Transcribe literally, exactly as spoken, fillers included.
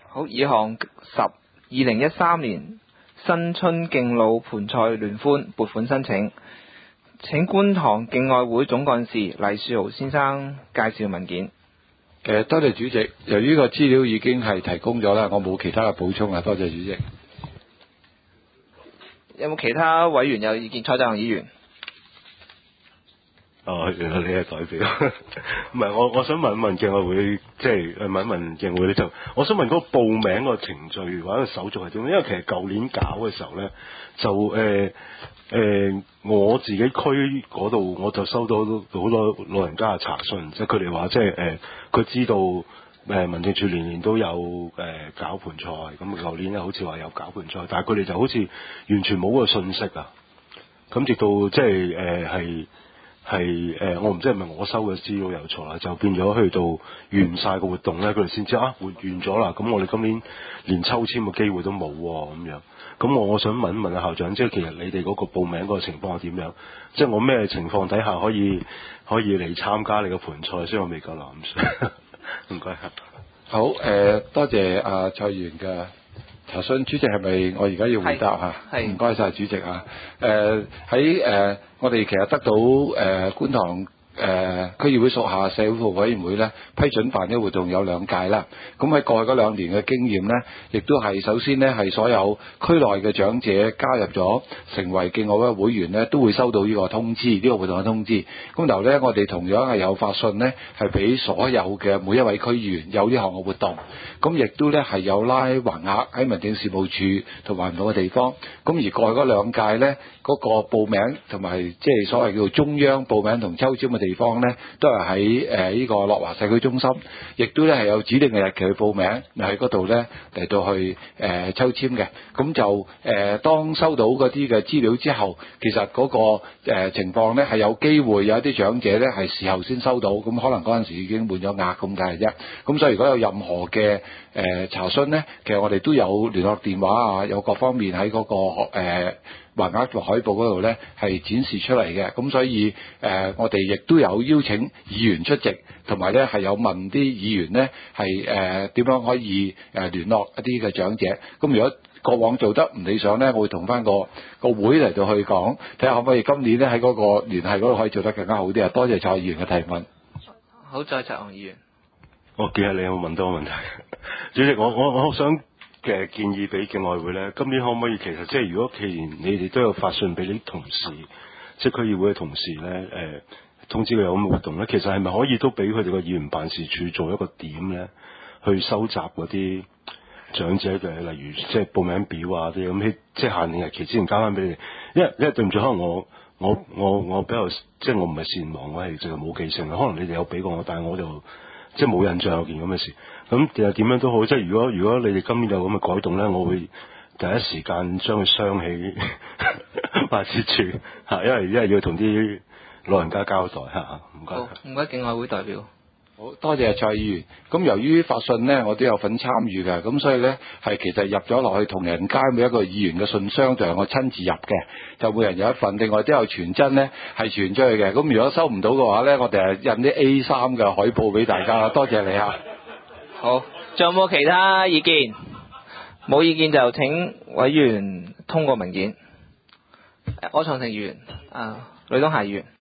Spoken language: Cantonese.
好，以項十二零一三年新春敬老盆菜聯歡撥款申請，請觀塘敬愛會總幹事黎樹豪先生介紹文件。 誒，多謝主席。由於個資料已經係提供咗啦，我冇其他嘅補充啊。多謝主席。 有冇其他委員有意見？蔡澤雄議員。 哦，原來你係代表，唔係我我想問一問敬愛會，即係誒問一問敬愛會咧，就我想問嗰個報名個程序或者手續係點？因為其實舊年搞嘅時候咧，就誒誒、呃呃、我自己區嗰度我就收到好多好多老人家嘅查詢，即係佢哋話即係誒佢知道誒、呃、民政處年年都有誒、呃、搞盆菜，咁舊年咧好似話有搞盆菜，但係佢哋就好似完全冇個信息啊，咁直到即係誒係。係誒、呃，我唔知係咪我收嘅資料有錯啦，就變咗去到完晒個活動咧，佢哋先知啊，活完咗啦。咁我哋今年連抽籤嘅機會都冇喎，咁樣。咁我我想問一問阿校長，即係其實你哋嗰個報名嗰個情況係點樣？即係我咩情況底下可以可以嚟參加你個盆菜？所以我未夠膽說。唔該。 好誒、呃，多謝阿、啊、蔡議員嘅查詢。主席係咪我而家要回答嚇？係。唔該晒主席啊。誒喺誒。我哋其實得到誒、呃、觀塘誒、呃、區議會屬下社會服務委員會咧批准辦嘅活動有兩屆啦。咁喺過去嗰兩年嘅經驗咧，亦都係首先咧係所有區內嘅長者加入咗成為敬愛會會員咧，都會收到呢個通知，呢、這個活動嘅通知。咁然後咧，我哋同樣係有發信咧，係俾所有嘅每一位區議員有呢項嘅活動。咁亦都咧係有拉橫額喺民政事務處同埋唔同嘅地方。咁而過去嗰兩屆咧，嗰、那個報名同埋即係所謂叫做中央報名同抽籤嘅地方咧，都係喺誒呢個樂華社區中心，亦都咧係有指定嘅日期去報名，喺嗰度咧嚟到去誒、呃、抽籤嘅。咁就誒、呃、當收到嗰啲嘅資料之後，其實嗰、那個、呃、情況咧係有機會有一啲長者咧係事後先收到，咁可能嗰陣時已經滿咗額咁解啫。咁所以如果有任何嘅誒、呃、查詢咧，其實我哋都有聯絡電話啊，有各方面喺嗰、那個誒。呃橫額同海報嗰度咧係展示出嚟嘅，咁所以誒、呃、我哋亦都有邀請議員出席，同埋咧係有問啲議員咧係誒點樣可以誒聯絡一啲嘅長者。咁如果過往做得唔理想咧，我會同翻個個會嚟到去講，睇下可唔可以今年咧喺嗰個聯繫嗰度可以做得更加好啲啊！多謝蔡議員嘅提問。 好，再陳議員。 我記下你有冇問到個問題？主席，我我我好想。嘅建議俾敬愛會咧，今年可唔可以其實即係如果既然你哋都有發信俾啲同事，即係區議會嘅同事咧，誒、呃、通知佢有咁嘅活動咧，其實係咪可以都俾佢哋個議員辦事處做一個點咧，去收集嗰啲長者嘅，例如即係報名表啊啲咁，即係限定日期之前交翻俾你哋，因為因為對唔住，可能我我我我比較即係我唔係善忘，我係淨係冇記性，可能你哋有俾過我，但係我就即係冇印象有件咁嘅事。咁其實點樣都好，即係如果如果你哋今年有咁嘅改動咧，我會第一時間將佢雙起辦事處嚇，因為因為要同啲老人家交代嚇。唔該。 好，唔該，敬愛會代表。 好多謝蔡議員。咁由於發信呢，我都有份參與嘅，咁所以呢，係其實入咗落去同仁街每一個議員嘅信箱，就係我親自入嘅，就每人有一份。另外都有傳真呢，係傳出去嘅。咁如果收唔到嘅話呢，我哋係印啲 A 三 嘅海報俾大家啦。多謝你啊！ 好，仲有冇其他意見？冇意見就請委員通過文件。柯創盛議員，啊，呂東霞議員。